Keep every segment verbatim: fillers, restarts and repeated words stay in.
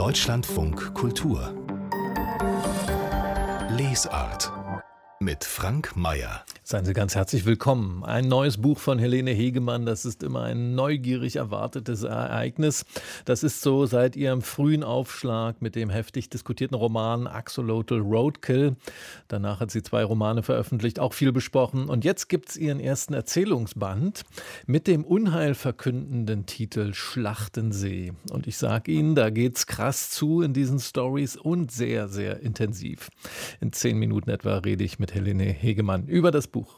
Deutschlandfunk Kultur Lesart mit Frank Mayer. Seien Sie ganz herzlich willkommen. Ein neues Buch von Helene Hegemann, das ist immer ein neugierig erwartetes Ereignis. Das ist so seit ihrem frühen Aufschlag mit dem heftig diskutierten Roman Axolotl Roadkill. Danach hat sie zwei Romane veröffentlicht, auch viel besprochen. Und jetzt gibt es ihren ersten Erzählungsband mit dem unheilverkündenden Titel Schlachtensee. Und ich sage Ihnen, da geht's krass zu in diesen Stories und sehr, sehr intensiv. In zehn Minuten etwa rede ich mit Helene Hegemann über das Buch.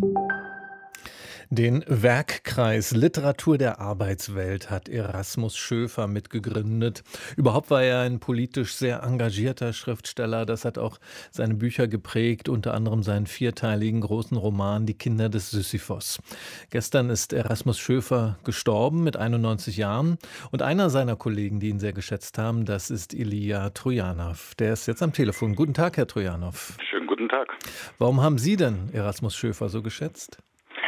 Den Werkkreis Literatur der Arbeitswelt hat Erasmus Schöfer mitgegründet. Überhaupt war er ein politisch sehr engagierter Schriftsteller. Das hat auch seine Bücher geprägt, unter anderem seinen vierteiligen großen Roman Die Kinder des Sisyphos. Gestern ist Erasmus Schöfer gestorben mit einundneunzig Jahren. Und einer seiner Kollegen, die ihn sehr geschätzt haben, das ist Ilija Trojanow. Der ist jetzt am Telefon. Guten Tag, Herr Trojanow. Schönen guten Tag. Warum haben Sie denn Erasmus Schöfer so geschätzt?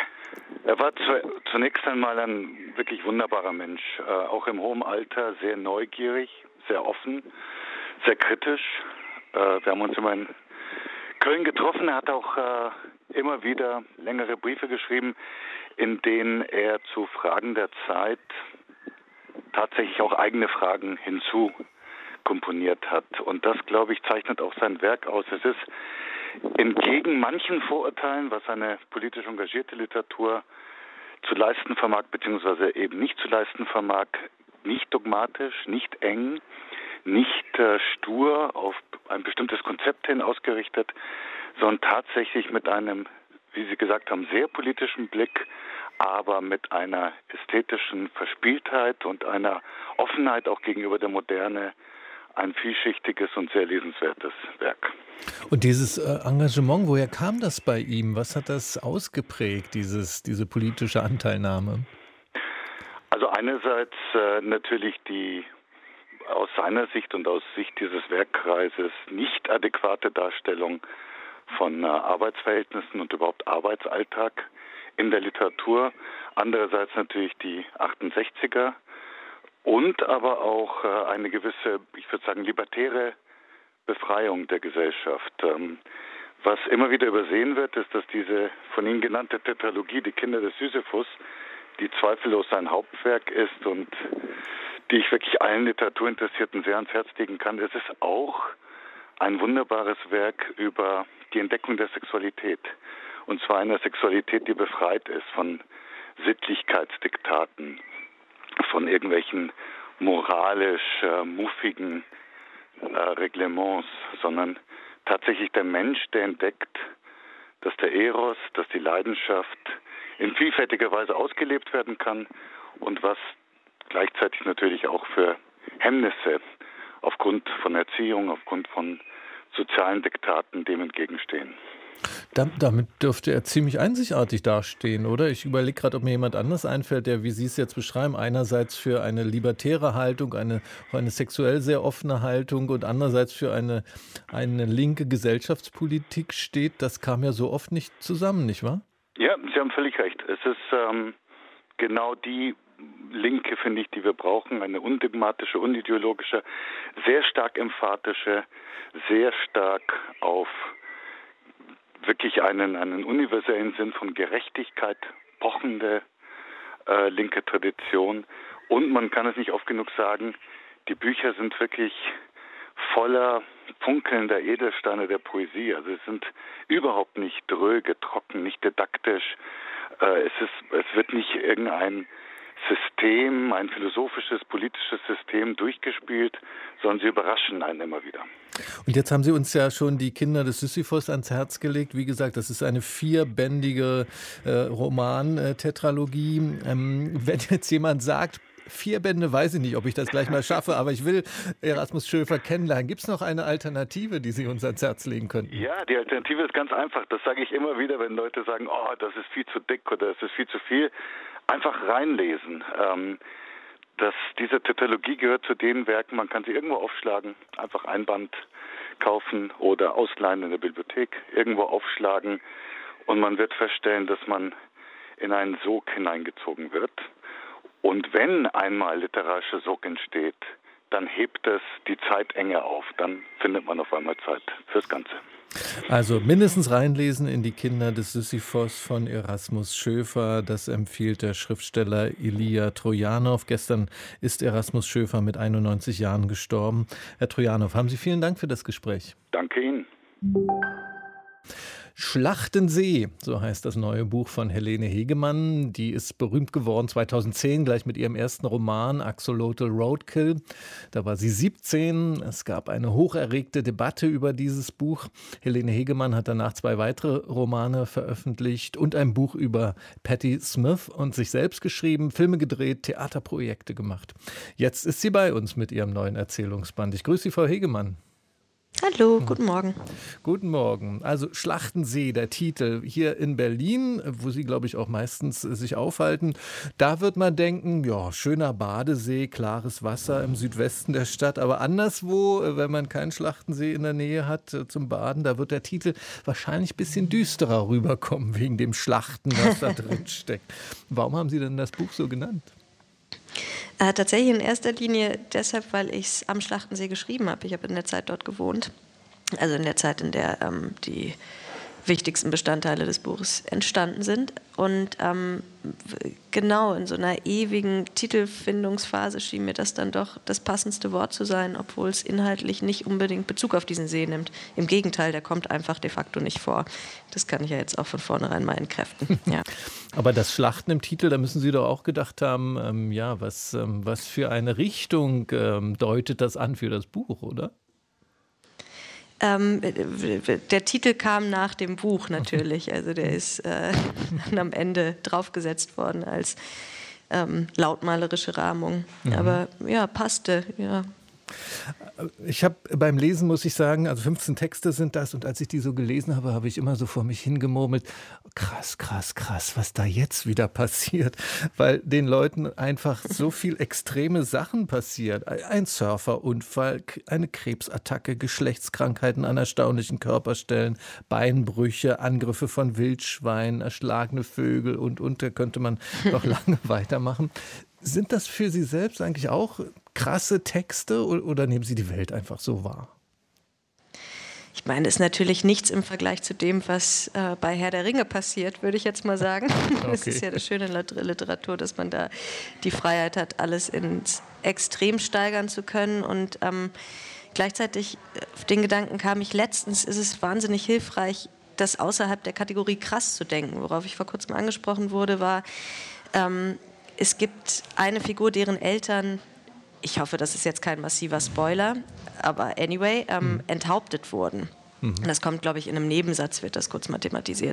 Er war zunächst einmal ein wirklich wunderbarer Mensch, äh, auch im hohen Alter sehr neugierig, sehr offen, sehr kritisch. Äh, wir haben uns immer in Köln getroffen. Er hat auch äh, immer wieder längere Briefe geschrieben, in denen er zu Fragen der Zeit tatsächlich auch eigene Fragen hinzukomponiert hat. Und das, glaube ich, zeichnet auch sein Werk aus. Es ist entgegen manchen Vorurteilen, was eine politisch engagierte Literatur zu leisten vermag, beziehungsweise eben nicht zu leisten vermag, nicht dogmatisch, nicht eng, nicht äh, stur auf ein bestimmtes Konzept hin ausgerichtet, sondern tatsächlich mit einem, wie Sie gesagt haben, sehr politischen Blick, aber mit einer ästhetischen Verspieltheit und einer Offenheit auch gegenüber der Moderne, ein vielschichtiges und sehr lesenswertes Werk. Und dieses äh, Engagement, woher kam das bei ihm? Was hat das ausgeprägt, dieses, diese politische Anteilnahme? Also einerseits äh, natürlich die aus seiner Sicht und aus Sicht dieses Werkkreises nicht adäquate Darstellung von äh, Arbeitsverhältnissen und überhaupt Arbeitsalltag in der Literatur. Andererseits natürlich die achtundsechziger und aber auch äh, eine gewisse, ich würde sagen, libertäre Befreiung der Gesellschaft. Ähm, was immer wieder übersehen wird, ist, dass diese von Ihnen genannte Tetralogie, die Kinder des Sisyphus, die zweifellos sein Hauptwerk ist und die ich wirklich allen Literaturinteressierten sehr ans Herz legen kann. Es ist auch ein wunderbares Werk über die Entdeckung der Sexualität. Und zwar einer Sexualität, die befreit ist von Sittlichkeitsdiktaten, von irgendwelchen moralisch äh, muffigen äh, Reglements, sondern tatsächlich der Mensch, der entdeckt, dass der Eros, dass die Leidenschaft in vielfältiger Weise ausgelebt werden kann und was gleichzeitig natürlich auch für Hemmnisse aufgrund von Erziehung, aufgrund von sozialen Diktaten dem entgegenstehen. Da, damit dürfte er ziemlich einzigartig dastehen, oder? Ich überlege gerade, ob mir jemand anders einfällt, der, wie Sie es jetzt beschreiben, einerseits für eine libertäre Haltung, eine, eine sexuell sehr offene Haltung und andererseits für eine, eine linke Gesellschaftspolitik steht. Das kam ja so oft nicht zusammen, nicht wahr? Ja, Sie haben völlig recht. Es ist ähm, genau die Linke, finde ich, die wir brauchen. Eine undogmatische, unideologische, sehr stark emphatische, sehr stark auf wirklich einen, einen universellen Sinn von Gerechtigkeit pochende äh, linke Tradition. Und man kann es nicht oft genug sagen, die Bücher sind wirklich voller funkelnder Edelsteine der Poesie. Also es sind überhaupt nicht dröge, trocken, nicht didaktisch. Äh, es ist, es wird nicht irgendein System, ein philosophisches, politisches System durchgespielt, sondern sie überraschen einen immer wieder. Und jetzt haben Sie uns ja schon die Kinder des Sisyphos ans Herz gelegt. Wie gesagt, das ist eine vierbändige äh, Roman-Tetralogie. Ähm, wenn jetzt jemand sagt, vier Bände, weiß ich nicht, ob ich das gleich mal schaffe, aber ich will Erasmus Schöfer kennenlernen. Gibt es noch eine Alternative, die Sie uns ans Herz legen könnten? Ja, die Alternative ist ganz einfach. Das sage ich immer wieder, wenn Leute sagen, oh, das ist viel zu dick oder das ist viel zu viel. Einfach reinlesen. Ähm, das, diese Tetralogie gehört zu den Werken, man kann sie irgendwo aufschlagen, einfach ein Band kaufen oder ausleihen in der Bibliothek, irgendwo aufschlagen und man wird feststellen, dass man in einen Sog hineingezogen wird. Und wenn einmal literarischer Sog entsteht, dann hebt es die Zeitenge auf. Dann findet man auf einmal Zeit fürs Ganze. Also mindestens reinlesen in die Kinder des Sisyphos von Erasmus Schöfer. Das empfiehlt der Schriftsteller Ilija Trojanow. Gestern ist Erasmus Schöfer mit einundneunzig Jahren gestorben. Herr Trojanow, haben Sie vielen Dank für das Gespräch. Danke Ihnen. Schlachtensee, so heißt das neue Buch von Helene Hegemann. Die ist berühmt geworden zweitausendzehn, gleich mit ihrem ersten Roman Axolotl Roadkill. Da war sie siebzehn. Es gab eine hocherregte Debatte über dieses Buch. Helene Hegemann hat danach zwei weitere Romane veröffentlicht und ein Buch über Patti Smith und sich selbst geschrieben, Filme gedreht, Theaterprojekte gemacht. Jetzt ist sie bei uns mit ihrem neuen Erzählungsband. Ich grüße Sie, Frau Hegemann. Hallo, guten Morgen. Guten Morgen. Also Schlachtensee, der Titel, hier in Berlin, wo Sie, glaube ich, auch meistens sich aufhalten. Da wird man denken, ja, schöner Badesee, klares Wasser im Südwesten der Stadt. Aber anderswo, wenn man keinen Schlachtensee in der Nähe hat zum Baden, da wird der Titel wahrscheinlich ein bisschen düsterer rüberkommen, wegen dem Schlachten, was da drin steckt. Warum haben Sie denn das Buch so genannt? Äh, tatsächlich in erster Linie deshalb, weil ich es am Schlachtensee geschrieben habe. Ich habe in der Zeit dort gewohnt, also in der Zeit, in der ähm, die wichtigsten Bestandteile des Buches entstanden sind. Und ähm, genau in so einer ewigen Titelfindungsphase schien mir das dann doch das passendste Wort zu sein, obwohl es inhaltlich nicht unbedingt Bezug auf diesen See nimmt. Im Gegenteil, der kommt einfach de facto nicht vor. Das kann ich ja jetzt auch von vornherein mal entkräften. Ja. Aber das Schlachten im Titel, da müssen Sie doch auch gedacht haben, ähm, ja, was, ähm, was für eine Richtung ähm, deutet das an für das Buch, oder? Ähm, der Titel kam nach dem Buch natürlich, also der ist äh, am Ende draufgesetzt worden als ähm, lautmalerische Rahmung, mhm. aber ja, passte, ja. Ich habe beim Lesen, muss ich sagen, also fünfzehn Texte sind das und als ich die so gelesen habe, habe ich immer so vor mich hingemurmelt, krass, krass, krass, was da jetzt wieder passiert, weil den Leuten einfach so viel extreme Sachen passiert. Ein Surferunfall, eine Krebsattacke, Geschlechtskrankheiten an erstaunlichen Körperstellen, Beinbrüche, Angriffe von Wildschweinen, erschlagene Vögel und, und, da könnte man noch lange weitermachen. Sind das für Sie selbst eigentlich auch krasse Texte oder nehmen Sie die Welt einfach so wahr? Ich meine, es ist natürlich nichts im Vergleich zu dem, was äh, bei Herr der Ringe passiert, würde ich jetzt mal sagen. Okay. Das ist ja das Schöne in der Literatur, dass man da die Freiheit hat, alles ins Extrem steigern zu können. Und ähm, gleichzeitig auf den Gedanken kam ich letztens, ist es wahnsinnig hilfreich, das außerhalb der Kategorie krass zu denken. Worauf ich vor kurzem angesprochen wurde, war, ähm, es gibt eine Figur, deren Eltern, ich hoffe, das ist jetzt kein massiver Spoiler, aber anyway, ähm, mhm. enthauptet wurden. Mhm. Das kommt, glaube ich, in einem Nebensatz, wird das kurz mathematisiert.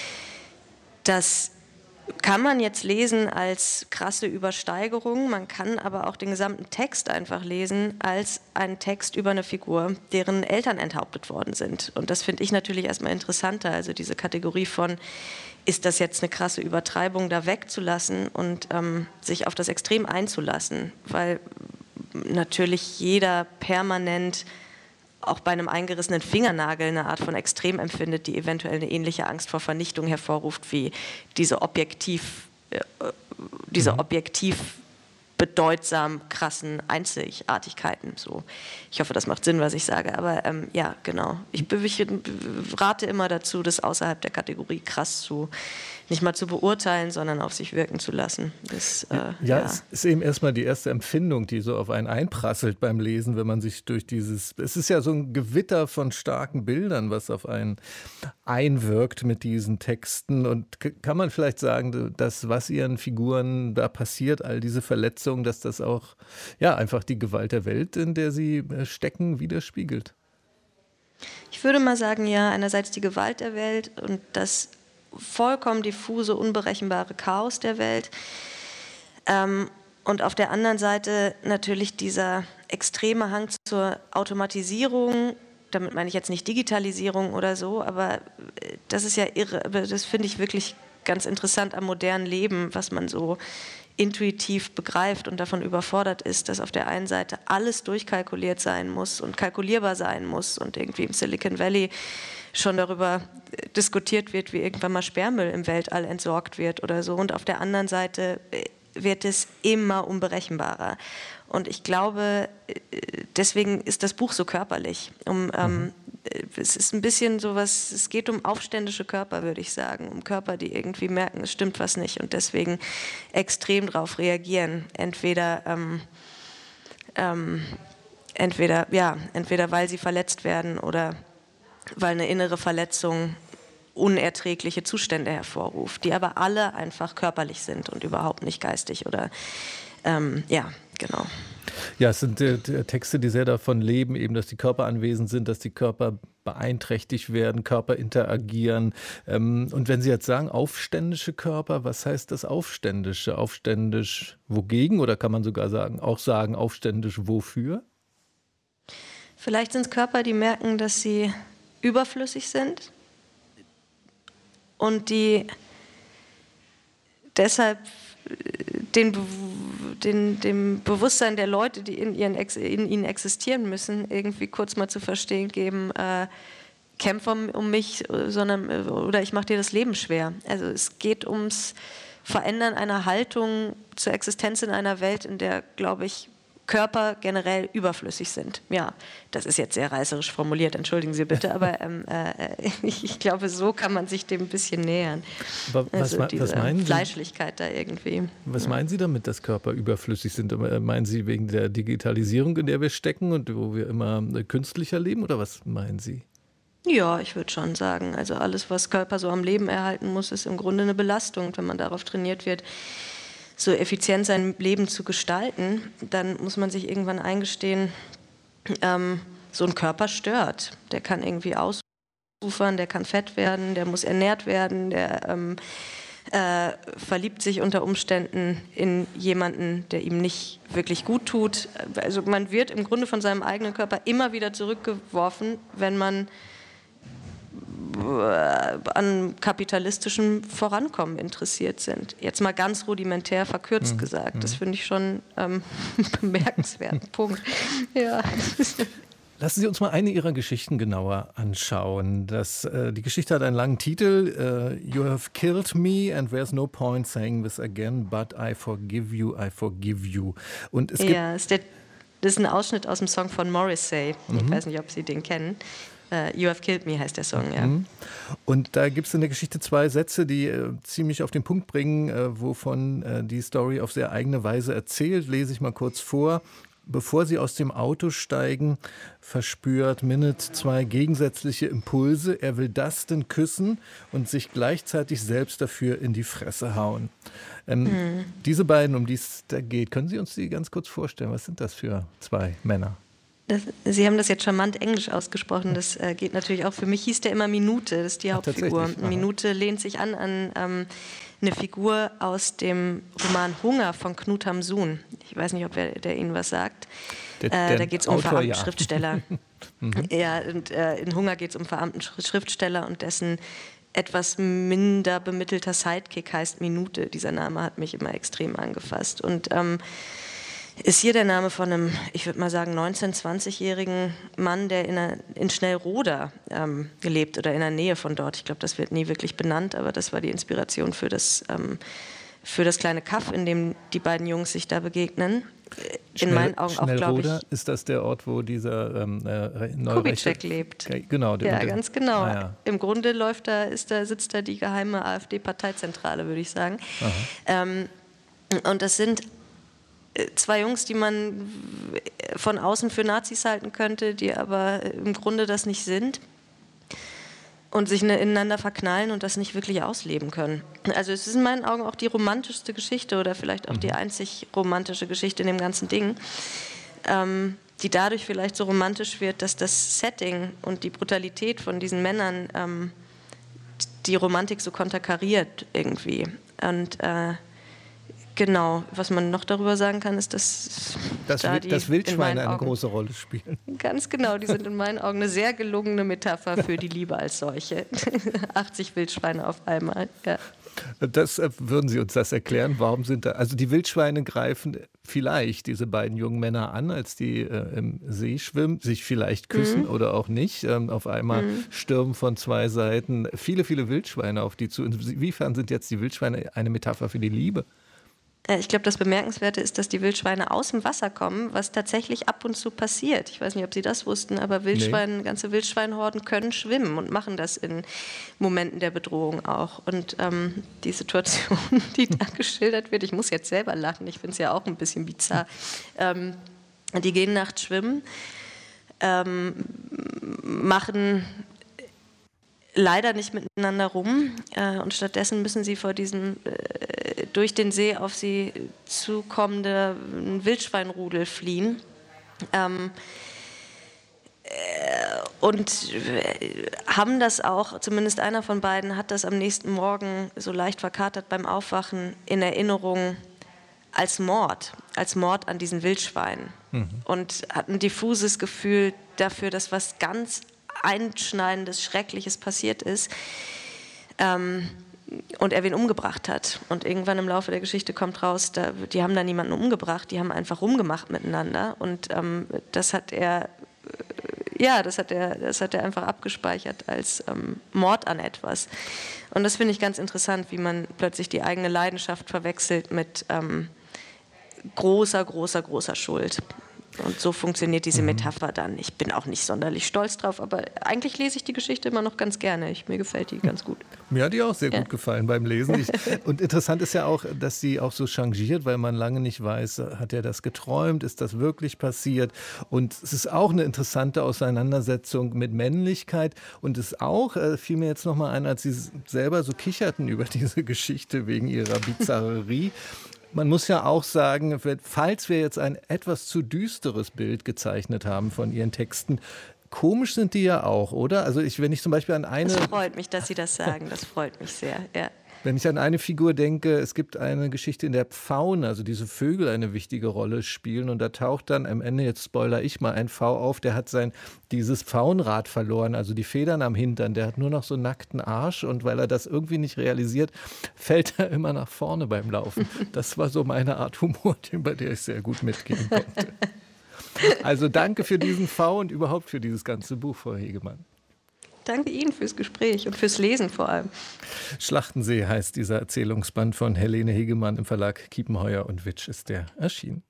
Das kann man jetzt lesen als krasse Übersteigerung, man kann aber auch den gesamten Text einfach lesen als einen Text über eine Figur, deren Eltern enthauptet worden sind. Und das finde ich natürlich erstmal interessanter, also diese Kategorie von, ist das jetzt eine krasse Übertreibung, da wegzulassen und ähm, sich auf das Extrem einzulassen, weil natürlich jeder permanent auch bei einem eingerissenen Fingernagel eine Art von Extrem empfindet, die eventuell eine ähnliche Angst vor Vernichtung hervorruft, wie diese objektiv, äh, diese mhm. objektiv bedeutsam krassen Einzigartigkeiten. So. Ich hoffe, das macht Sinn, was ich sage, aber ähm, ja, genau. Ich, ich rate immer dazu, das außerhalb der Kategorie krass zu, nicht mal zu beurteilen, sondern auf sich wirken zu lassen. Das, äh, ja, ja, es ist eben erstmal die erste Empfindung, die so auf einen einprasselt beim Lesen, wenn man sich durch dieses, es ist ja so ein Gewitter von starken Bildern, was auf einen einwirkt mit diesen Texten und k- kann man vielleicht sagen, dass was ihren Figuren da passiert, all diese Verletzungen, dass das auch ja einfach die Gewalt der Welt, in der sie stecken, widerspiegelt? Ich würde mal sagen, ja, einerseits die Gewalt der Welt und das vollkommen diffuse, unberechenbare Chaos der Welt. Ähm, und auf der anderen Seite natürlich dieser extreme Hang zur Automatisierung, damit meine ich jetzt nicht Digitalisierung oder so, aber das ist ja irre, aber das finde ich wirklich ganz interessant am modernen Leben, was man so intuitiv begreift und davon überfordert ist, dass auf der einen Seite alles durchkalkuliert sein muss und kalkulierbar sein muss und irgendwie im Silicon Valley schon darüber diskutiert wird, wie irgendwann mal Sperrmüll im Weltall entsorgt wird oder so. Und auf der anderen Seite wird es immer unberechenbarer. Und ich glaube, deswegen ist das Buch so körperlich. Um, ähm, Mhm. es ist ein bisschen sowas, es geht um aufständische Körper, würde ich sagen. Um Körper, die irgendwie merken, es stimmt was nicht und deswegen extrem darauf reagieren. Entweder, ähm, ähm, entweder, ja, entweder weil sie verletzt werden oder weil eine innere Verletzung unerträgliche Zustände hervorruft, die aber alle einfach körperlich sind und überhaupt nicht geistig oder, ähm, ja, genau. Ja, es sind äh, Texte, die sehr davon leben, eben, dass die Körper anwesend sind, dass die Körper beeinträchtigt werden, Körper interagieren. Ähm, und wenn Sie jetzt sagen, aufständische Körper, was heißt das Aufständische? Aufständisch wogegen? Oder kann man sogar sagen, auch sagen, aufständisch wofür? Vielleicht sind es Körper, die merken, dass sie überflüssig sind und die deshalb den, den, dem Bewusstsein der Leute, die in, ihren, in ihnen existieren müssen, irgendwie kurz mal zu verstehen geben, äh, kämpfe um, um mich, sondern, oder ich mache dir das Leben schwer. Also es geht ums Verändern einer Haltung zur Existenz in einer Welt, in der, glaube ich, Körper generell überflüssig sind. Ja, das ist jetzt sehr reißerisch formuliert, entschuldigen Sie bitte, aber ähm, äh, ich, ich glaube, so kann man sich dem ein bisschen nähern. Aber was, also diese was meinen Sie? Fleischlichkeit da irgendwie. Was ja. meinen Sie damit, dass Körper überflüssig sind? Meinen Sie wegen der Digitalisierung, in der wir stecken und wo wir immer künstlicher leben, oder was meinen Sie? Ja, ich würde schon sagen, also alles, was Körper so am Leben erhalten muss, ist im Grunde eine Belastung. Wenn man darauf trainiert wird, so effizient sein Leben zu gestalten, dann muss man sich irgendwann eingestehen, ähm, so ein Körper stört. Der kann irgendwie ausufern, der kann fett werden, der muss ernährt werden, der ähm, äh, verliebt sich unter Umständen in jemanden, der ihm nicht wirklich gut tut. Also man wird im Grunde von seinem eigenen Körper immer wieder zurückgeworfen, wenn man an kapitalistischem Vorankommen interessiert sind. Jetzt mal ganz rudimentär verkürzt mhm. gesagt. Das finde ich schon ähm, bemerkenswert. Punkt. Ja. Lassen Sie uns mal eine Ihrer Geschichten genauer anschauen. Das, äh, die Geschichte hat einen langen Titel. Uh, you have killed me and there's no point saying this again, but I forgive you, I forgive you. Und es gibt ja, ist der, das ist ein Ausschnitt aus dem Song von Morrissey. Mhm. Ich weiß nicht, ob Sie den kennen. Uh, You Have Killed Me heißt der Song, ja. Und da gibt es in der Geschichte zwei Sätze, die äh, ziemlich auf den Punkt bringen, äh, wovon äh, die Story auf sehr eigene Weise erzählt. Lese ich mal kurz vor. Bevor sie aus dem Auto steigen, verspürt Minute zwei gegensätzliche Impulse. Er will Dustin küssen und sich gleichzeitig selbst dafür in die Fresse hauen. Ähm, mhm. Diese beiden, um die es da geht, können Sie uns die ganz kurz vorstellen? Was sind das für zwei Männer? Das, Sie haben das jetzt charmant Englisch ausgesprochen, das äh, geht natürlich auch. Für mich hieß der immer Minute, das ist die Ach, Hauptfigur. Minute lehnt sich an an ähm, eine Figur aus dem Roman Hunger von Knut Hamsun. Ich weiß nicht, ob der, der Ihnen was sagt. Der, äh, der da geht es um einen verarmten ja. Schriftsteller. mhm. Ja, und äh, in Hunger geht es um einen verarmten Schriftsteller und dessen etwas minder bemittelter Sidekick heißt Minute. Dieser Name hat mich immer extrem angefasst. Und ähm, ist hier der Name von einem, ich würde mal sagen, neunzehn-, zwanzigjährigen Mann, der in, einer, in Schnellroda ähm, gelebt oder in der Nähe von dort. Ich glaube, das wird nie wirklich benannt, aber das war die Inspiration für das, ähm, für das kleine Kaff, in dem die beiden Jungs sich da begegnen. In Schnell, meinen Augen auch, glaube ich. Ist das der Ort, wo dieser ähm, äh, Kubitschek lebt. Genau. Der, ja, der, ganz genau. Ah, ja. Im Grunde läuft da, ist da, sitzt da die geheime AfD-Parteizentrale, würde ich sagen. Ähm, und das sind zwei Jungs, die man von außen für Nazis halten könnte, die aber im Grunde das nicht sind und sich ineinander verknallen und das nicht wirklich ausleben können. Also es ist in meinen Augen auch die romantischste Geschichte oder vielleicht auch die einzig romantische Geschichte in dem ganzen Ding, ähm, die dadurch vielleicht so romantisch wird, dass das Setting und die Brutalität von diesen Männern ähm, die Romantik so konterkariert irgendwie. Und äh, genau, was man noch darüber sagen kann, ist, dass das, da die das Wildschweine eine Augen, große Rolle spielen. Ganz genau, die sind in meinen Augen eine sehr gelungene Metapher für die Liebe als solche. achtzig Wildschweine auf einmal, ja. Das, würden Sie uns das erklären? Warum sind da, also die Wildschweine greifen vielleicht diese beiden jungen Männer an, als die äh, im See schwimmen, sich vielleicht küssen mhm. oder auch nicht. Ähm, auf einmal mhm. stürmen von zwei Seiten viele, viele Wildschweine auf die zu. Inwiefern sind jetzt die Wildschweine eine Metapher für die Liebe? Ich glaube, das Bemerkenswerte ist, dass die Wildschweine aus dem Wasser kommen, was tatsächlich ab und zu passiert. Ich weiß nicht, ob Sie das wussten, aber Wildschweine, nee. ganze Wildschweinhorden können schwimmen und machen das in Momenten der Bedrohung auch. Und ähm, die Situation, die da geschildert wird, ich muss jetzt selber lachen, ich finde es ja auch ein bisschen bizarr. Ähm, die gehen nachts schwimmen, ähm, machen leider nicht miteinander rum äh, und stattdessen müssen sie vor diesem äh, durch den See auf sie zukommenden Wildschweinrudel fliehen. Ähm, äh, und äh, haben das auch, zumindest einer von beiden hat das am nächsten Morgen so leicht verkatert beim Aufwachen in Erinnerung als Mord, als Mord an diesen Wildschweinen. Mhm. Und hat ein diffuses Gefühl dafür, dass was ganz Einschneidendes, Schreckliches passiert ist ähm, und er wen umgebracht hat. Und irgendwann im Laufe der Geschichte kommt raus, da, die haben da niemanden umgebracht, die haben einfach rumgemacht miteinander und ähm, das hat er äh, ja, das hat er, das hat er einfach abgespeichert als ähm, Mord an etwas. Und das finde ich ganz interessant, wie man plötzlich die eigene Leidenschaft verwechselt mit ähm, großer, großer, großer Schuld. Und so funktioniert diese Metapher dann. Ich bin auch nicht sonderlich stolz drauf, aber eigentlich lese ich die Geschichte immer noch ganz gerne. Ich, mir gefällt die ganz gut. Mir hat die auch sehr ja. gut gefallen beim Lesen. Ich, und interessant ist ja auch, dass sie auch so changiert, weil man lange nicht weiß, hat er das geträumt, ist das wirklich passiert? Und es ist auch eine interessante Auseinandersetzung mit Männlichkeit. Und es auch, äh, fiel mir jetzt nochmal ein, als sie selber so kicherten über diese Geschichte wegen ihrer Bizarrerie. Man muss ja auch sagen, falls wir jetzt ein etwas zu düsteres Bild gezeichnet haben von Ihren Texten, komisch sind die ja auch, oder? Also ich, wenn ich zum Beispiel an eine... Das freut mich, dass Sie das sagen, das freut mich sehr, ja. Wenn ich an eine Figur denke, es gibt eine Geschichte, in der Pfauen, also diese Vögel, eine wichtige Rolle spielen und da taucht dann am Ende, jetzt spoiler ich mal, ein Pfau auf, der hat sein, dieses Pfauenrad verloren, also die Federn am Hintern, der hat nur noch so nackten Arsch und weil er das irgendwie nicht realisiert, fällt er immer nach vorne beim Laufen. Das war so meine Art Humor, bei der ich sehr gut mitgehen konnte. Also danke für diesen Pfau und überhaupt für dieses ganze Buch, Frau Hegemann. Danke Ihnen fürs Gespräch und fürs Lesen vor allem. Schlachtensee heißt dieser Erzählungsband von Helene Hegemann im Verlag Kiepenheuer und Witsch ist der erschienen.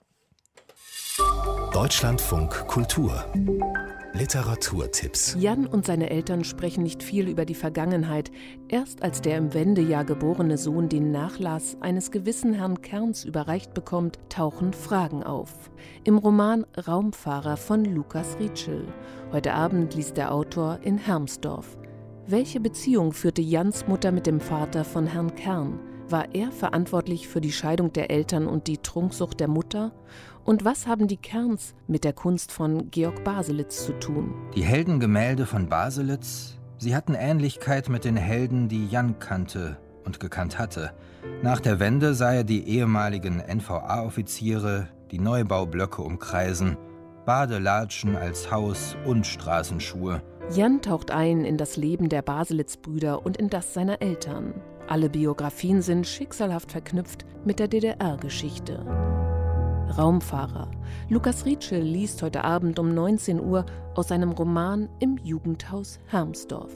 Deutschlandfunk Kultur. Literaturtipps. Jan und seine Eltern sprechen nicht viel über die Vergangenheit. Erst als der im Wendejahr geborene Sohn den Nachlass eines gewissen Herrn Kerns überreicht bekommt, tauchen Fragen auf. Im Roman Raumfahrer von Lukas Rietschel. Heute Abend liest der Autor in Hermsdorf. Welche Beziehung führte Jans Mutter mit dem Vater von Herrn Kern? War er verantwortlich für die Scheidung der Eltern und die Trunksucht der Mutter? Und was haben die Kerns mit der Kunst von Georg Baselitz zu tun? Die Heldengemälde von Baselitz, sie hatten Ähnlichkeit mit den Helden, die Jan kannte und gekannt hatte. Nach der Wende sah er die ehemaligen N V A-Offiziere, die Neubaublöcke umkreisen, Badelatschen als Haus- und Straßenschuhe. Jan taucht ein in das Leben der Baselitz-Brüder und in das seiner Eltern. Alle Biografien sind schicksalhaft verknüpft mit der D D R-Geschichte. Raumfahrer. Lukas Rietschel liest heute Abend um neunzehn Uhr aus seinem Roman Im Jugendhaus Hermsdorf.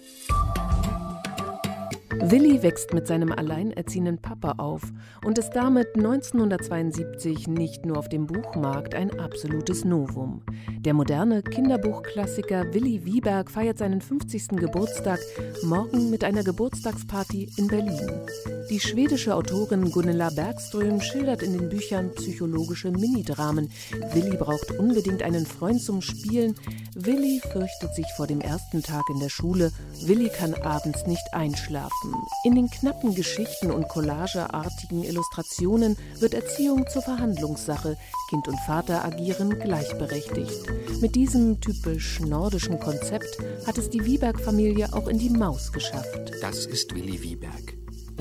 Willi wächst mit seinem alleinerziehenden Papa auf und ist damit neunzehnhundertzweiundsiebzig nicht nur auf dem Buchmarkt ein absolutes Novum. Der moderne Kinderbuchklassiker Willi Wieberg feiert seinen fünfzigsten Geburtstag morgen mit einer Geburtstagsparty in Berlin. Die schwedische Autorin Gunilla Bergström schildert in den Büchern psychologische Minidramen. Willi braucht unbedingt einen Freund zum Spielen. Willi fürchtet sich vor dem ersten Tag in der Schule. Willi kann abends nicht einschlafen. In den knappen Geschichten und collageartigen Illustrationen wird Erziehung zur Verhandlungssache. Kind und Vater agieren gleichberechtigt. Mit diesem typisch nordischen Konzept hat es die Wieberg-Familie auch in die Maus geschafft. Das ist Willi Wieberg.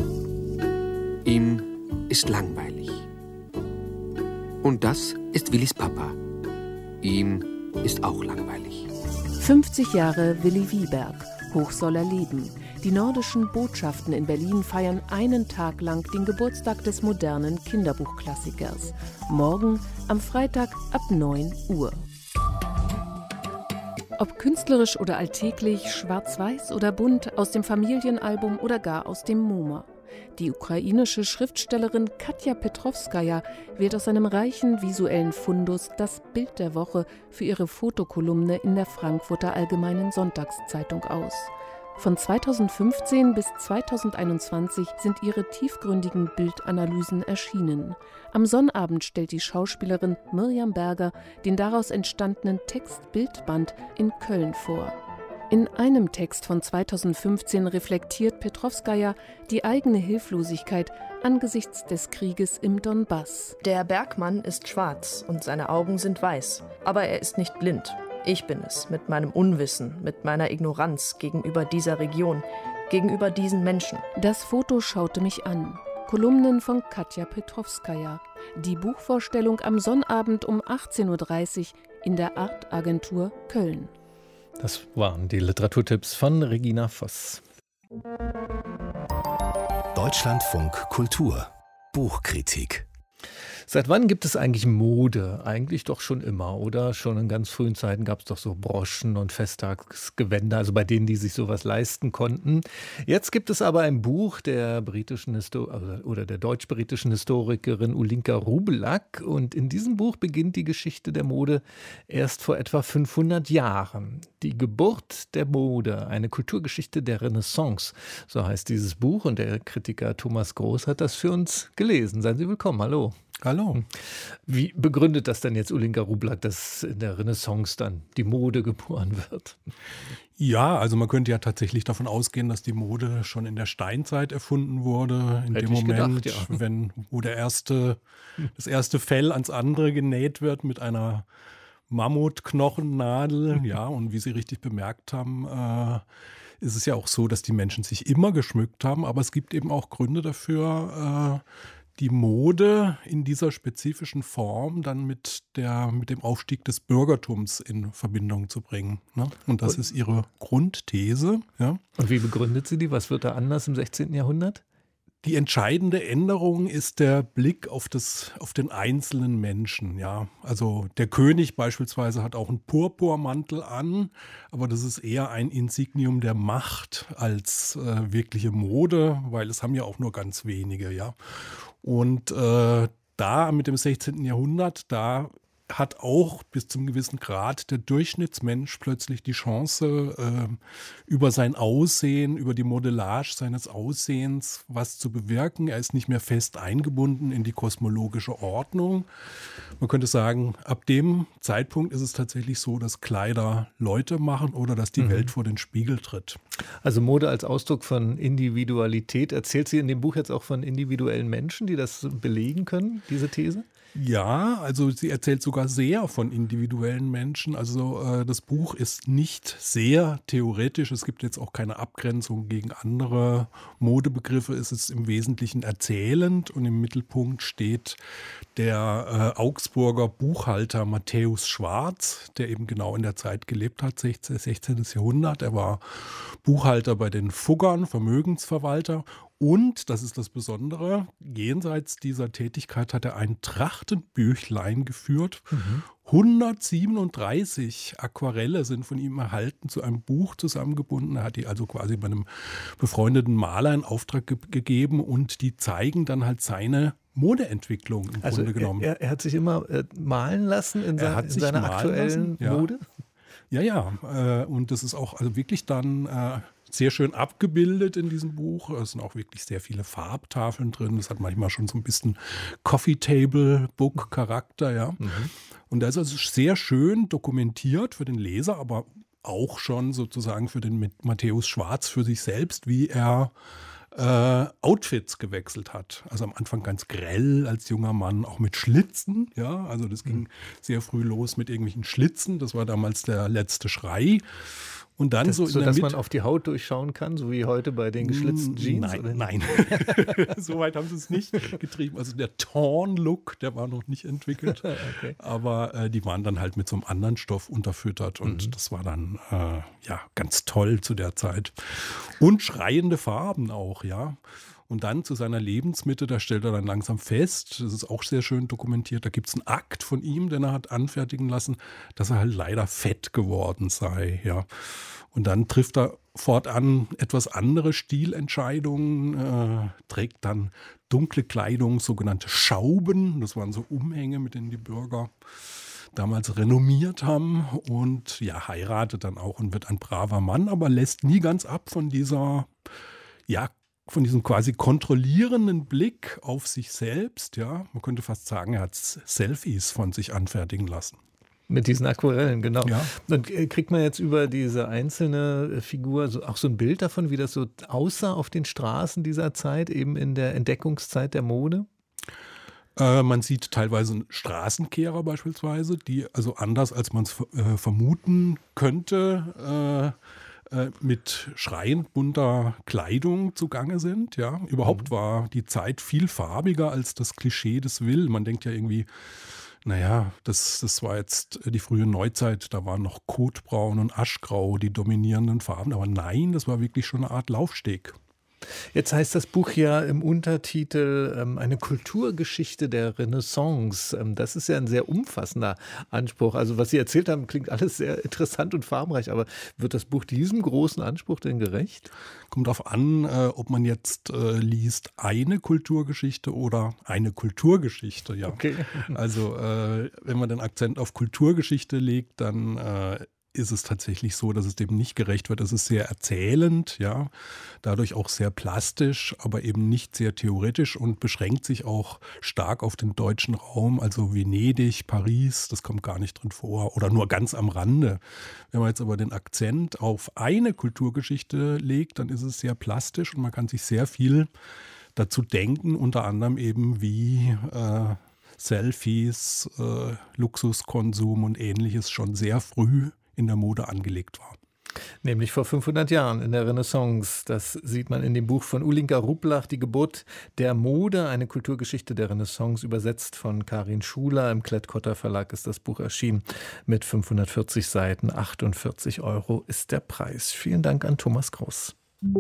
Ihm ist langweilig. Und das ist Willis Papa. Ihm ist auch langweilig. fünfzig Jahre Willi Wieberg. Hoch soll er leben. Die nordischen Botschaften in Berlin feiern einen Tag lang den Geburtstag des modernen Kinderbuchklassikers. Morgen am Freitag ab neun Uhr. Ob künstlerisch oder alltäglich, schwarz-weiß oder bunt, aus dem Familienalbum oder gar aus dem MoMA. Die ukrainische Schriftstellerin Katja Petrowskaja wählt aus einem reichen visuellen Fundus das Bild der Woche für ihre Fotokolumne in der Frankfurter Allgemeinen Sonntagszeitung aus. Von zweitausendfünfzehn bis zweitausendeinundzwanzig sind ihre tiefgründigen Bildanalysen erschienen. Am Sonnabend stellt die Schauspielerin Mirjam Berger den daraus entstandenen Text-Bildband in Köln vor. In einem Text von zweitausendfünfzehn reflektiert Petrowskaja die eigene Hilflosigkeit angesichts des Krieges im Donbass. Der Bergmann ist schwarz und seine Augen sind weiß, aber er ist nicht blind. Ich bin es, mit meinem Unwissen, mit meiner Ignoranz gegenüber dieser Region, gegenüber diesen Menschen. Das Foto schaute mich an. Kolumnen von Katja Petrowskaja. Die Buchvorstellung am Sonnabend um achtzehn Uhr dreißig in der Artagentur Köln. Das waren die Literaturtipps von Regina Voss. Deutschlandfunk Kultur Buchkritik. Seit wann gibt es eigentlich Mode? Eigentlich doch schon immer, oder? Schon in ganz frühen Zeiten gab es doch so Broschen und Festtagsgewänder, also bei denen, die sich sowas leisten konnten. Jetzt gibt es aber ein Buch der britischen Histo- oder der deutsch-britischen Historikerin Ulinka Hrubelack, und in diesem Buch beginnt die Geschichte der Mode erst vor etwa fünfhundert Jahren. Die Geburt der Mode, eine Kulturgeschichte der Renaissance, so heißt dieses Buch, und der Kritiker Thomas Groß hat das für uns gelesen. Seien Sie willkommen, hallo. Hallo. Wie begründet das dann jetzt Ulinka Hrubelack, dass in der Renaissance dann die Mode geboren wird? Ja, also man könnte ja tatsächlich davon ausgehen, dass die Mode schon in der Steinzeit erfunden wurde. In Hätte dem ich Moment, gedacht, ja. wenn wo der erste, das erste Fell ans andere genäht wird mit einer Mammutknochennadel. Ja, und wie Sie richtig bemerkt haben, äh, ist es ja auch so, dass die Menschen sich immer geschmückt haben. Aber es gibt eben auch Gründe dafür, äh, die Mode in dieser spezifischen Form dann mit, der, mit dem Aufstieg des Bürgertums in Verbindung zu bringen. Ne? Und das ist ihre Grundthese. Ja. Und wie begründet sie die? Was wird da anders im sechzehnten Jahrhundert? Die entscheidende Änderung ist der Blick auf, das, auf den einzelnen Menschen. Ja. Also der König beispielsweise hat auch einen Purpurmantel an, aber das ist eher ein Insignium der Macht als äh, wirkliche Mode, weil es haben ja auch nur ganz wenige. Ja. Und äh, da mit dem sechzehnten Jahrhundert, da hat auch bis zum gewissen Grad der Durchschnittsmensch plötzlich die Chance, äh, über sein Aussehen, über die Modellage seines Aussehens was zu bewirken. Er ist nicht mehr fest eingebunden in die kosmologische Ordnung. Man könnte sagen, ab dem Zeitpunkt ist es tatsächlich so, dass Kleider Leute machen oder dass die mhm. Welt vor den Spiegel tritt. Also Mode als Ausdruck von Individualität. Erzählt sie in dem Buch jetzt auch von individuellen Menschen, die das belegen können, diese These? Ja, also sie erzählt sogar sehr von individuellen Menschen. Also äh, das Buch ist nicht sehr theoretisch. Es gibt jetzt auch keine Abgrenzung gegen andere Modebegriffe. Es ist im Wesentlichen erzählend, und im Mittelpunkt steht der äh, Augsburger Buchhalter Matthäus Schwarz, der eben genau in der Zeit gelebt hat, sechzehnten Jahrhundert. Er war Buchhalter bei den Fuggern, Vermögensverwalter. Und, das ist das Besondere, jenseits dieser Tätigkeit hat er ein Trachtenbüchlein geführt. Mhm. hundertsiebenunddreißig Aquarelle sind von ihm erhalten, zu einem Buch zusammengebunden. Er hat die also quasi bei einem befreundeten Maler in Auftrag ge- gegeben und die zeigen dann halt seine Modeentwicklung im also Grunde genommen. Er, er hat sich immer äh, malen lassen in, sein, in seiner aktuellen lassen, Mode? Ja, ja. ja äh, und das ist auch also wirklich dann äh, sehr schön abgebildet in diesem Buch. Es sind auch wirklich sehr viele Farbtafeln drin. Das hat manchmal schon so ein bisschen Coffee-Table-Book-Charakter, ja. Mhm. Und das ist also sehr schön dokumentiert für den Leser, aber auch schon sozusagen für den Matthäus Schwarz für sich selbst, wie er äh, Outfits gewechselt hat. Also am Anfang ganz grell als junger Mann, auch mit Schlitzen. Ja, also das ging mhm. sehr früh los mit irgendwelchen Schlitzen. Das war damals der letzte Schrei. Und dann das, so, in so der dass Mitte, man auf die Haut durchschauen kann, so wie heute bei den geschlitzten Jeans? Nein, oder? nein. So weit haben sie es nicht getrieben. Also der Torn-Look, der war noch nicht entwickelt. Okay. Aber äh, die waren dann halt mit so einem anderen Stoff unterfüttert. Und mhm. das war dann äh, ja ganz toll zu der Zeit. Und schreiende Farben auch, ja. Und dann zu seiner Lebensmitte, da stellt er dann langsam fest, das ist auch sehr schön dokumentiert, da gibt es einen Akt von ihm, den er hat anfertigen lassen, dass er halt leider fett geworden sei, ja. Und dann trifft er fortan etwas andere Stilentscheidungen, äh, trägt dann dunkle Kleidung, sogenannte Schauben. Das waren so Umhänge, mit denen die Bürger damals renommiert haben, und ja, heiratet dann auch und wird ein braver Mann, aber lässt nie ganz ab von dieser, ja, von diesem quasi kontrollierenden Blick auf sich selbst. Ja, man könnte fast sagen, er hat Selfies von sich anfertigen lassen. Mit diesen Aquarellen, genau. Ja. Und kriegt man jetzt über diese einzelne Figur so, auch so ein Bild davon, wie das so aussah auf den Straßen dieser Zeit, eben in der Entdeckungszeit der Mode? Äh, man sieht teilweise Straßenkehrer beispielsweise, die also anders als man es äh, vermuten könnte, äh, äh, mit schreiend bunter Kleidung zugange sind. Ja, überhaupt mhm. war die Zeit viel farbiger als das Klischee des Will. Man denkt ja irgendwie, naja, das, das war jetzt die frühe Neuzeit, da waren noch Kotbraun und Aschgrau die dominierenden Farben. Aber nein, das war wirklich schon eine Art Laufsteg. Jetzt heißt das Buch ja im Untertitel ähm, eine Kulturgeschichte der Renaissance. Ähm, das ist ja ein sehr umfassender Anspruch. Also was Sie erzählt haben, klingt alles sehr interessant und farbenreich. Aber wird das Buch diesem großen Anspruch denn gerecht? Kommt darauf an, äh, ob man jetzt äh, liest eine Kulturgeschichte oder eine Kulturgeschichte. Ja. Okay. Also äh, wenn man den Akzent auf Kulturgeschichte legt, dann äh, ist es tatsächlich so, dass es dem nicht gerecht wird. Es ist sehr erzählend, ja, dadurch auch sehr plastisch, aber eben nicht sehr theoretisch und beschränkt sich auch stark auf den deutschen Raum, also Venedig, Paris, das kommt gar nicht drin vor oder nur ganz am Rande. Wenn man jetzt aber den Akzent auf eine Kulturgeschichte legt, dann ist es sehr plastisch und man kann sich sehr viel dazu denken, unter anderem eben wie äh, Selfies, äh, Luxuskonsum und Ähnliches schon sehr früh in der Mode angelegt war. Nämlich vor fünfhundert Jahren in der Renaissance. Das sieht man in dem Buch von Ulinka Ruplach, Die Geburt der Mode, eine Kulturgeschichte der Renaissance, übersetzt von Karin Schuler. Im Klett-Cotta Verlag ist das Buch erschienen mit fünfhundertvierzig Seiten. achtundvierzig Euro ist der Preis. Vielen Dank an Thomas Groß.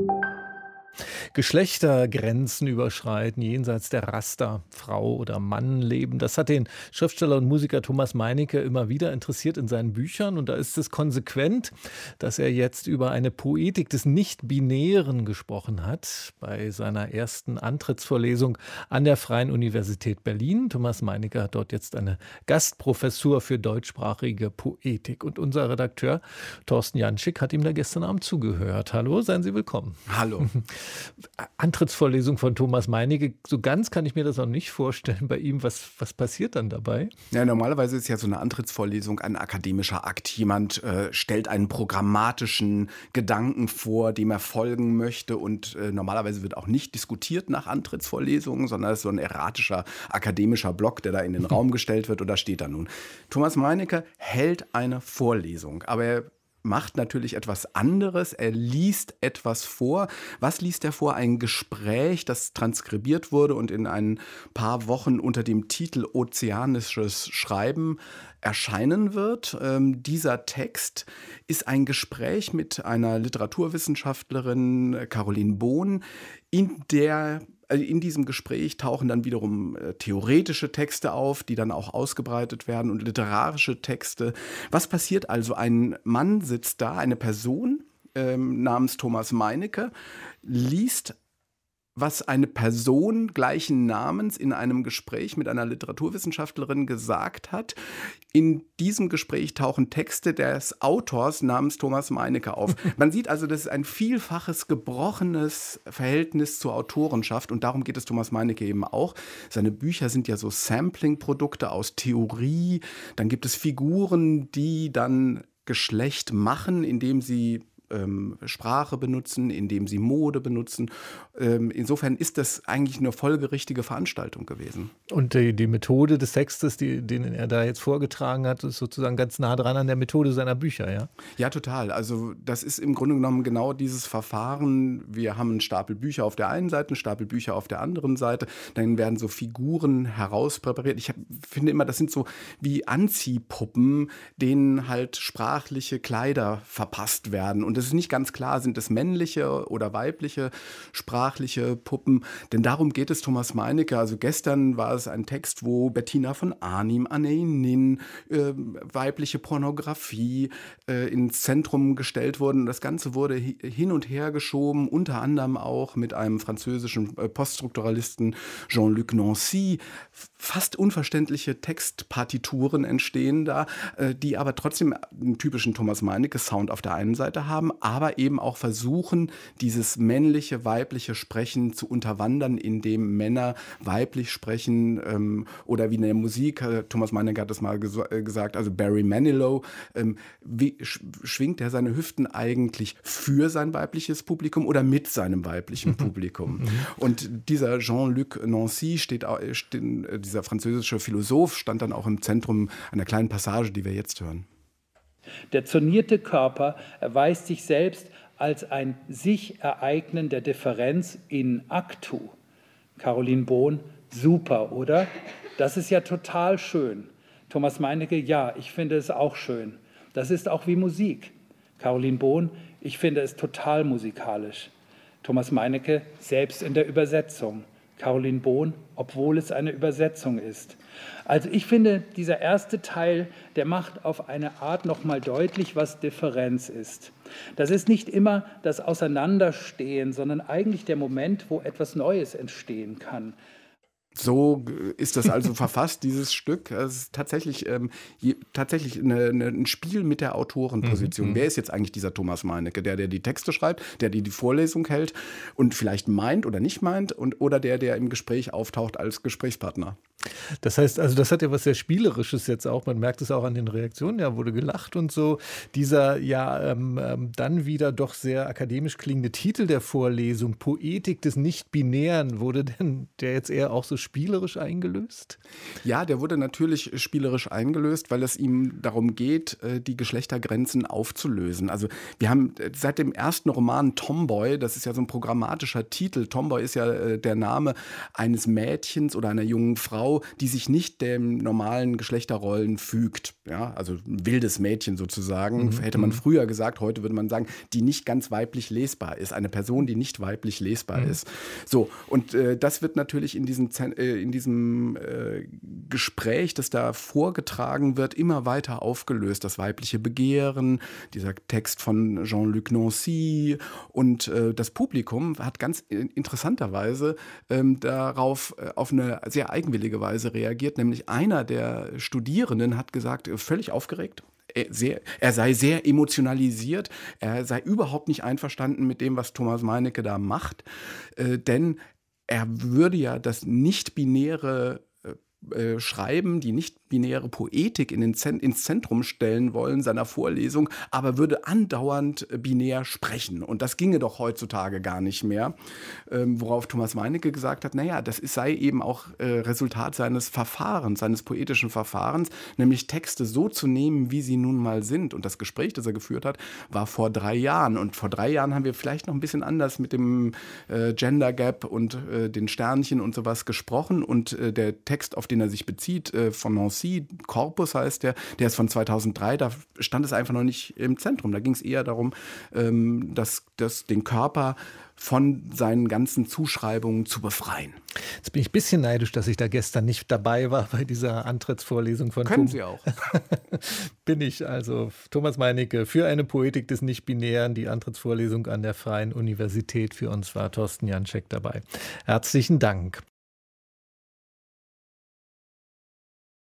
Geschlechtergrenzen überschreiten, jenseits der Raster, Frau oder Mann leben. Das hat den Schriftsteller und Musiker Thomas Meinecke immer wieder interessiert in seinen Büchern. Und da ist es konsequent, dass er jetzt über eine Poetik des Nicht-Binären gesprochen hat bei seiner ersten Antrittsvorlesung an der Freien Universität Berlin. Thomas Meinecke hat dort jetzt eine Gastprofessur für deutschsprachige Poetik. Und unser Redakteur Thorsten Janschik hat ihm da gestern Abend zugehört. Hallo, seien Sie willkommen. Hallo. Antrittsvorlesung von Thomas Meinecke, so ganz kann ich mir das noch nicht vorstellen bei ihm. Was, was passiert dann dabei? Ja, normalerweise ist ja so eine Antrittsvorlesung ein akademischer Akt. Jemand äh, stellt einen programmatischen Gedanken vor, dem er folgen möchte, und äh, normalerweise wird auch nicht diskutiert nach Antrittsvorlesungen, sondern es ist so ein erratischer akademischer Block, der da in den Raum gestellt wird, und da steht dann nun: Thomas Meinecke hält eine Vorlesung, aber er macht natürlich etwas anderes. Er liest etwas vor. Was liest er vor? Ein Gespräch, das transkribiert wurde und in ein paar Wochen unter dem Titel Ozeanisches Schreiben erscheinen wird. Ähm, dieser Text ist ein Gespräch mit einer Literaturwissenschaftlerin, Caroline Bohn, in der In diesem Gespräch tauchen dann wiederum äh, theoretische Texte auf, die dann auch ausgebreitet werden, und literarische Texte. Was passiert also? Ein Mann sitzt da, eine Person ähm, namens Thomas Meinecke, liest, was eine Person gleichen Namens in einem Gespräch mit einer Literaturwissenschaftlerin gesagt hat. In diesem Gespräch tauchen Texte des Autors namens Thomas Meinecke auf. Man sieht also, das ist ein vielfaches gebrochenes Verhältnis zur Autorenschaft, und darum geht es Thomas Meinecke eben auch. Seine Bücher sind ja so Sampling-Produkte aus Theorie. Dann gibt es Figuren, die dann Geschlecht machen, indem sie Ähm, Sprache benutzen, indem sie Mode benutzen. Ähm, insofern ist das eigentlich eine folgerichtige Veranstaltung gewesen. Und die, die Methode des Textes, die, den er da jetzt vorgetragen hat, ist sozusagen ganz nah dran an der Methode seiner Bücher, ja? Ja, total. Also das ist im Grunde genommen genau dieses Verfahren. Wir haben einen Stapel Bücher auf der einen Seite, einen Stapel Bücher auf der anderen Seite. Dann werden so Figuren herauspräpariert. Ich hab, finde immer, das sind so wie Anziehpuppen, denen halt sprachliche Kleider verpasst werden. Und es ist nicht ganz klar, sind es männliche oder weibliche sprachliche Puppen, denn darum geht es Thomas Meinecke. Also gestern war es ein Text, wo Bettina von Arnim, Anne Nin, äh, weibliche Pornografie äh, ins Zentrum gestellt wurden. Das Ganze wurde hi- hin und her geschoben, unter anderem auch mit einem französischen äh, Poststrukturalisten Jean-Luc Nancy. Fast unverständliche Textpartituren entstehen da, äh, die aber trotzdem einen typischen Thomas Meinecke-Sound auf der einen Seite haben, aber eben auch versuchen, dieses männliche, weibliche Sprechen zu unterwandern, indem Männer weiblich sprechen ähm, oder wie in der Musik, äh, Thomas Meinecke hat das mal ges- äh, gesagt, also Barry Manilow, ähm, wie sch- schwingt er seine Hüften eigentlich für sein weibliches Publikum oder mit seinem weiblichen Publikum? Und dieser Jean-Luc Nancy steht, auch, steht, dieser französische Philosoph stand dann auch im Zentrum einer kleinen Passage, die wir jetzt hören. Der zonierte Körper erweist sich selbst als ein sich Ereignen der Differenz in actu. Caroline Bohn, super, oder? Das ist ja total schön. Thomas Meinecke, ja, ich finde es auch schön. Das ist auch wie Musik. Caroline Bohn, ich finde es total musikalisch. Thomas Meinecke, selbst in der Übersetzung. Caroline Bohn, obwohl es eine Übersetzung ist. Also ich finde, dieser erste Teil, der macht auf eine Art nochmal deutlich, was Differenz ist. Das ist nicht immer das Auseinanderstehen, sondern eigentlich der Moment, wo etwas Neues entstehen kann. So ist das also verfasst, dieses Stück. Es ist tatsächlich, ähm, je, tatsächlich eine, eine, ein Spiel mit der Autorenposition. Mhm. Wer ist jetzt eigentlich dieser Thomas Meinecke? Der, der die Texte schreibt, der, der die Vorlesung hält und vielleicht meint oder nicht meint und, oder der, der im Gespräch auftaucht als Gesprächspartner? Das heißt, also das hat ja was sehr Spielerisches jetzt auch. Man merkt es auch an den Reaktionen, ja, wurde gelacht und so. Dieser ja ähm, ähm, dann wieder doch sehr akademisch klingende Titel der Vorlesung, Poetik des Nicht-Binären, wurde denn der jetzt eher auch so spielerisch eingelöst? Ja, der wurde natürlich spielerisch eingelöst, weil es ihm darum geht, die Geschlechtergrenzen aufzulösen. Also wir haben seit dem ersten Roman Tomboy, das ist ja so ein programmatischer Titel, Tomboy ist ja der Name eines Mädchens oder einer jungen Frau, die sich nicht dem normalen Geschlechterrollen fügt. Ja, also ein wildes Mädchen sozusagen, mhm. hätte man früher gesagt, heute würde man sagen, die nicht ganz weiblich lesbar ist. Eine Person, die nicht weiblich lesbar mhm. ist. So, und äh, das wird natürlich in diesem, äh, in diesem äh, Gespräch, das da vorgetragen wird, immer weiter aufgelöst. Das weibliche Begehren, dieser Text von Jean-Luc Nancy und äh, das Publikum hat ganz interessanterweise ähm, darauf äh, auf eine sehr eigenwillige Weise reagiert, nämlich einer der Studierenden hat gesagt, völlig aufgeregt, er, sehr, er sei sehr emotionalisiert, er sei überhaupt nicht einverstanden mit dem, was Thomas Meinecke da macht, äh, denn er würde ja das nicht-binäre äh, Schreiben, die nicht-binäre Poetik in den Zen- ins Zentrum stellen wollen seiner Vorlesung, aber würde andauernd binär sprechen. Und das ginge doch heutzutage gar nicht mehr. Ähm, worauf Thomas Meinecke gesagt hat, naja, das ist, sei eben auch äh, Resultat seines Verfahrens, seines poetischen Verfahrens, nämlich Texte so zu nehmen, wie sie nun mal sind. Und das Gespräch, das er geführt hat, war vor drei Jahren. Und vor drei Jahren haben wir vielleicht noch ein bisschen anders mit dem äh, Gender Gap und äh, den Sternchen und sowas gesprochen. Und äh, der Text, auf den er sich bezieht, äh, von Nancy, Corpus heißt der, der ist von zweitausenddrei, da stand es einfach noch nicht im Zentrum. Da ging es eher darum, ähm, dass, dass den Körper von seinen ganzen Zuschreibungen zu befreien. Jetzt bin ich ein bisschen neidisch, dass ich da gestern nicht dabei war bei dieser Antrittsvorlesung von Können Tom. Sie auch. Bin ich also. Thomas Meinecke für eine Poetik des Nicht-Binären, die Antrittsvorlesung an der Freien Universität. Für uns war Thorsten Janczek dabei. Herzlichen Dank.